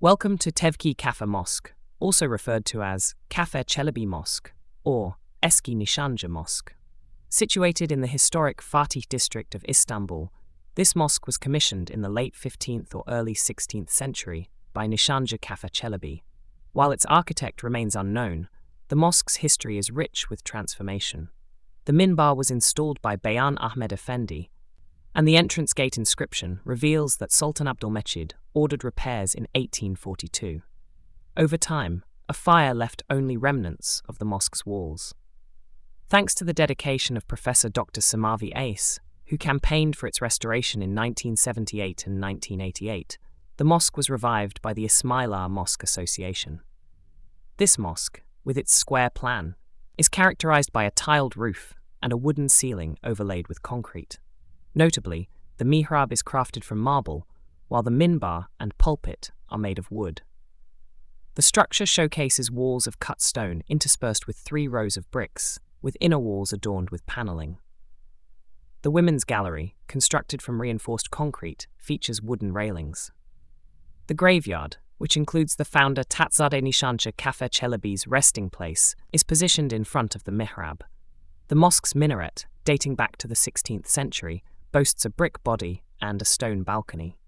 Welcome to Tevki Kafa Mosque, also referred to as Kafe Çelebi Mosque or Eski Nişancı Mosque. Situated in the historic Fatih district of Istanbul, this mosque was commissioned in the late 15th or early 16th century by Nişancı Kafe Çelebi. While its architect remains unknown, the mosque's history is rich with transformation. The minbar was installed by Beyan Ahmed Effendi, and the entrance gate inscription reveals that Sultan Abdülmecid ordered repairs in 1842. Over time, a fire left only remnants of the mosque's walls. Thanks to the dedication of Professor Dr. Samavi Ace, who campaigned for its restoration in 1978 and 1988, the mosque was revived by the Ismailia Mosque Association. This mosque, with its square plan, is characterized by a tiled roof and a wooden ceiling overlaid with concrete. Notably, the mihrab is crafted from marble, while the minbar and pulpit are made of wood. The structure showcases walls of cut stone interspersed with 3 rows of bricks, with inner walls adorned with paneling. The women's gallery, constructed from reinforced concrete, features wooden railings. The graveyard, which includes the founder Tatzade Nişancı Kafe Çelebi's resting place, is positioned in front of the mihrab. The mosque's minaret, dating back to the 16th century, boasts a brick body and a stone balcony.